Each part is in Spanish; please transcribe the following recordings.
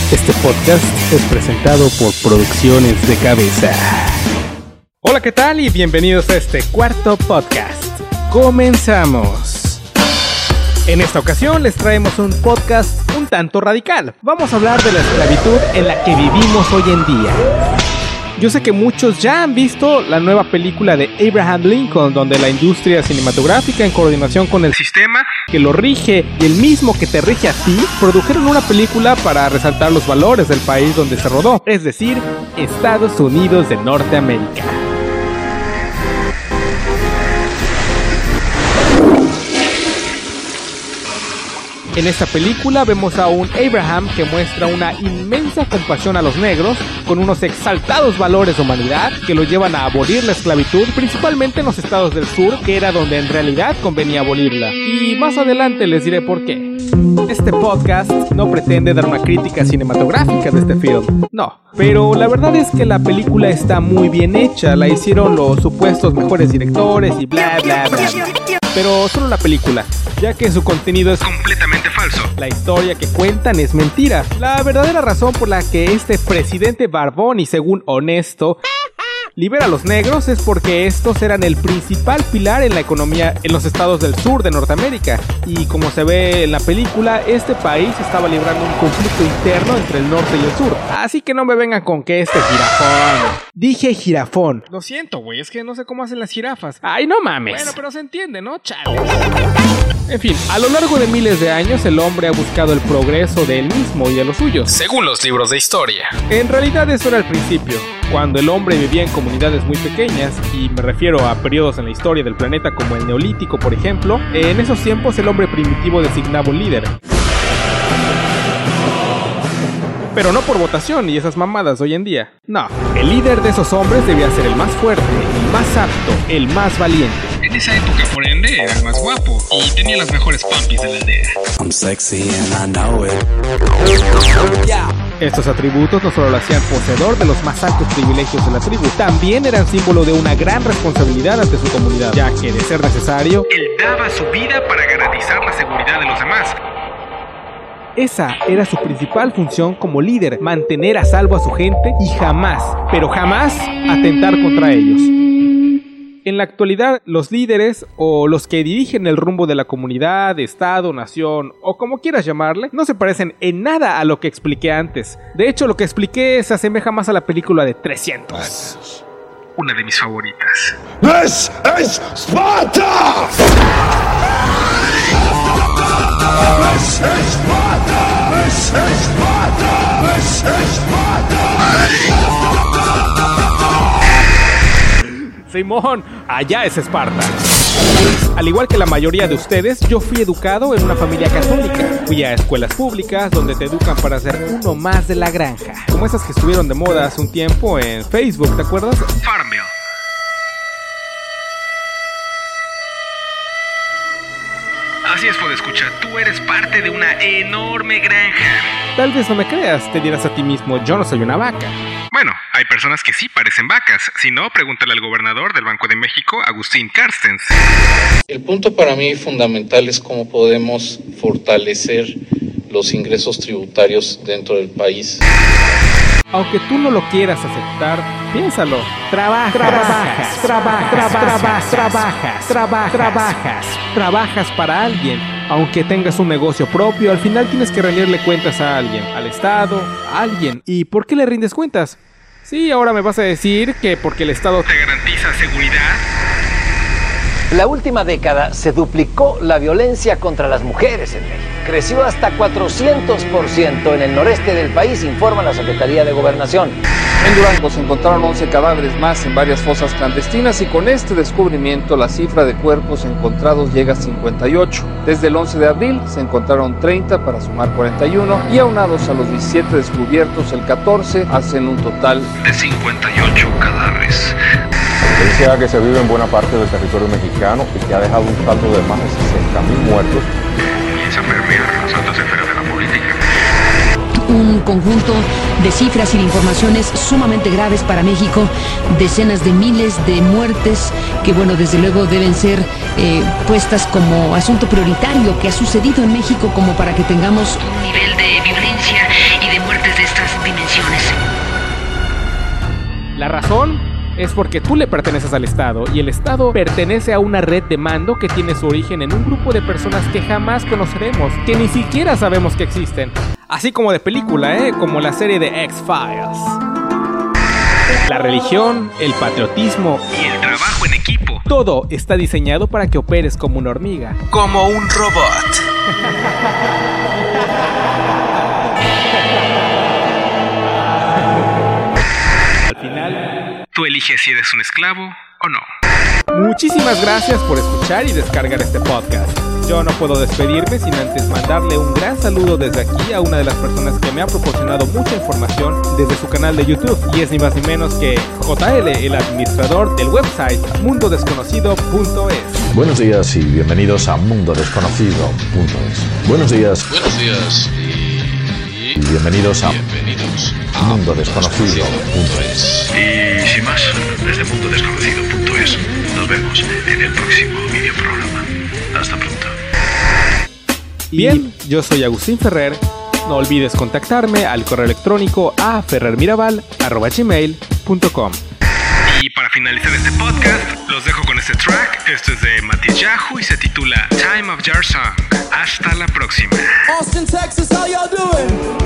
Este podcast es presentado por Producciones de Cabeza. Hola, ¿qué tal? Y bienvenidos a este cuarto podcast. Comenzamos. En esta ocasión les traemos un podcast un tanto radical. Vamos a hablar de la esclavitud en la que vivimos hoy en día. Yo sé que muchos ya han visto la nueva película de Abraham Lincoln, donde la industria cinematográfica, en coordinación con el sistema que lo rige y el mismo que te rige a ti, produjeron una película para resaltar los valores del país donde se rodó, es decir, Estados Unidos de Norteamérica. En esta película vemos a un Abraham que muestra una inmensa compasión a los negros, con unos exaltados valores de humanidad que lo llevan a abolir la esclavitud, principalmente en los estados del sur, que era donde en realidad convenía abolirla. Y más adelante les diré por qué. Este podcast no pretende dar una crítica cinematográfica de este film, no. Pero la verdad es que la película está muy bien hecha, la hicieron los supuestos mejores directores y bla bla bla bla. Pero solo la película, ya que su contenido es completamente falso. La historia que cuentan es mentira. La verdadera razón por la que este presidente barbón y según honesto libera a los negros es porque estos eran el principal pilar en la economía en los estados del sur de Norteamérica. Y como se ve en la película, este país estaba librando un conflicto interno entre el norte y el sur. Así que no me vengan con que este jirafón. Dije jirafón. Lo siento, güey, es que no sé cómo hacen las jirafas. Ay, no mames. Bueno, pero se entiende, ¿no? Chale. En fin, a lo largo de miles de años el hombre ha buscado el progreso de él mismo y de los suyos, según los libros de historia. En realidad eso era el principio, cuando el hombre vivía en comunidades muy pequeñas, y me refiero a periodos en la historia del planeta como el Neolítico, por ejemplo. En esos tiempos el hombre primitivo designaba un líder. Pero no por votación y esas mamadas hoy en día. No, el líder de esos hombres debía ser el más fuerte, el más apto, el más valiente. En esa época, por ende, era el más guapo y tenía las mejores pompis de la aldea. I'm sexy and I know it. Estos atributos no solo lo hacían poseedor de los más altos privilegios de la tribu, también eran símbolo de una gran responsabilidad ante su comunidad, ya que, de ser necesario, él daba su vida para garantizar la seguridad de los demás. Esa era su principal función como líder, mantener a salvo a su gente y jamás, pero jamás, atentar contra ellos. En la actualidad, los líderes o los que dirigen el rumbo de la comunidad, estado, nación o como quieras llamarle, no se parecen en nada a lo que expliqué antes. De hecho, lo que expliqué se asemeja más a la película de 300. Una de mis favoritas. This is Sparta! This is Sparta! This is Sparta! This is Sparta! Simón, allá es Esparta. Al igual que la mayoría de ustedes, yo fui educado en una familia católica. Fui a escuelas públicas donde te educan para ser uno más de la granja. Como esas que estuvieron de moda hace un tiempo en Facebook, ¿te acuerdas? Farmville. Así es, escucha, tú eres parte de una enorme granja. Tal vez no me creas, te dirás a ti mismo, yo no soy una vaca. Bueno, hay personas que sí parecen vacas. Si no, pregúntale al gobernador del Banco de México, Agustín Carstens. El punto para mí fundamental es cómo podemos fortalecer los ingresos tributarios dentro del país. Aunque tú no lo quieras aceptar, piénsalo. Trabajas para alguien. Aunque tengas un negocio propio, al final tienes que rendirle cuentas a alguien, al Estado, a alguien. ¿Y por qué le rindes cuentas? Sí, ahora me vas a decir que porque el Estado te garantiza seguridad. La última década se duplicó la violencia contra las mujeres en México. Creció hasta 400% en el noreste del país, informa la Secretaría de Gobernación. En Durango se encontraron 11 cadáveres más en varias fosas clandestinas y con este descubrimiento la cifra de cuerpos encontrados llega a 58. Desde el 11 de abril se encontraron 30 para sumar 41 y aunados a los 17 descubiertos el 14 hacen un total de 58 cadáveres. Violencia que se vive en buena parte del territorio mexicano y que ha dejado un saldo de más de 60,000 muertos. Comienza a permear las altas esferas de la política. Un conjunto de cifras y de informaciones sumamente graves para México, decenas de miles de muertes que, bueno, desde luego deben ser puestas como asunto prioritario que ha sucedido en México como para que tengamos un nivel de violencia y de muertes de es porque tú le perteneces al Estado y el Estado pertenece a una red de mando que tiene su origen en un grupo de personas que jamás conoceremos, que ni siquiera sabemos que existen. Así como de película, como la serie de X-Files. La religión, el patriotismo Y el trabajo en equipo. todo está diseñado para que operes como una hormiga. Como un robot. Al final, Tú eliges si eres un esclavo o no. muchísimas gracias por escuchar y descargar este podcast. Yo no puedo despedirme sin antes mandarle un gran saludo desde aquí a una de las personas que me ha proporcionado mucha información desde su canal de YouTube, y es ni más ni menos que JL, el administrador del website mundodesconocido.es. Buenos días y bienvenidos a mundodesconocido.es. Buenos días y bienvenidos a mundodesconocido.es. Y sin más, desde mundodesconocido.es. Nos vemos en el próximo videoprograma. Hasta pronto. Bien, yo soy Agustín Ferrer. No olvides contactarme al correo electrónico a ferrermirabal@gmail.com. Y para finalizar este podcast, los dejo con este track. Esto es de Matiz Yahoo y se titula Time of Your Song. Hasta la próxima. Austin, Texas, how y'all doing?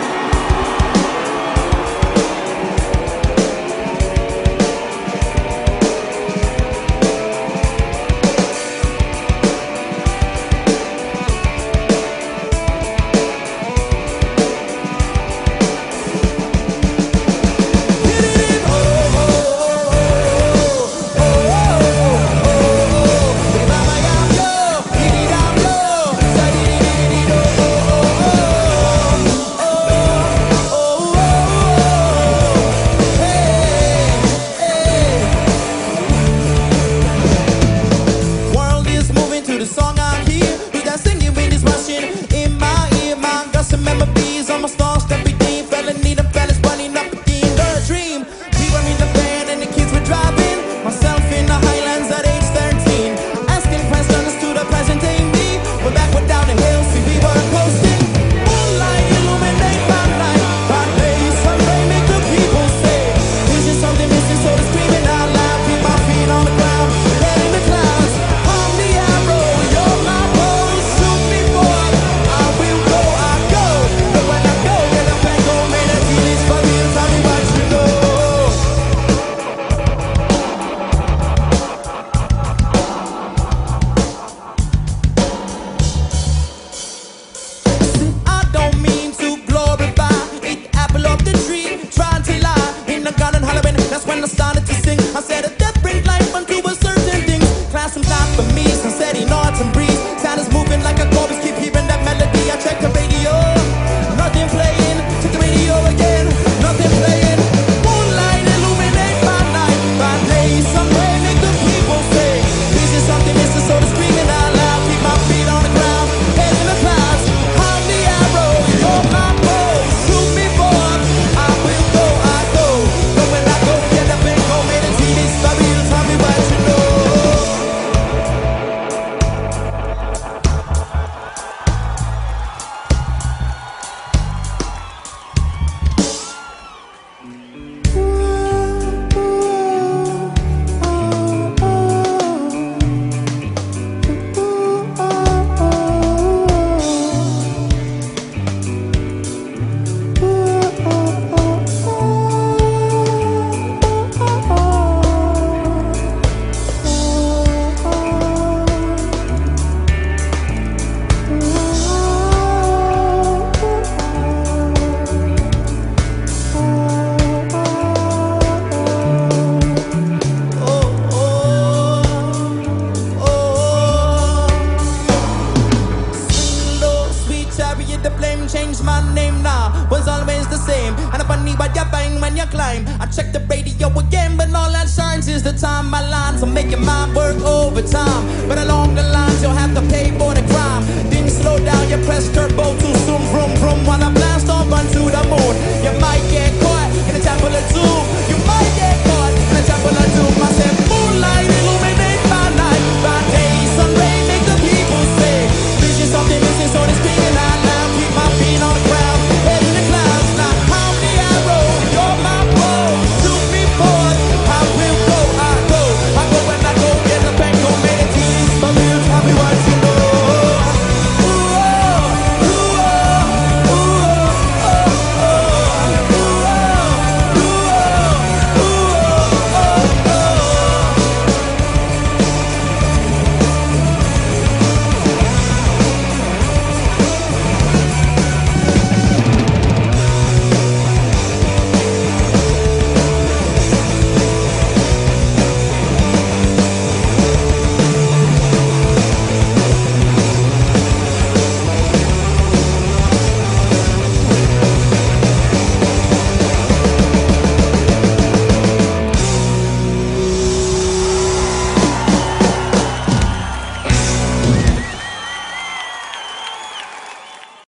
I check the radio again, but all that shines is the time my lines are making my work overtime. But along the lines, you'll have to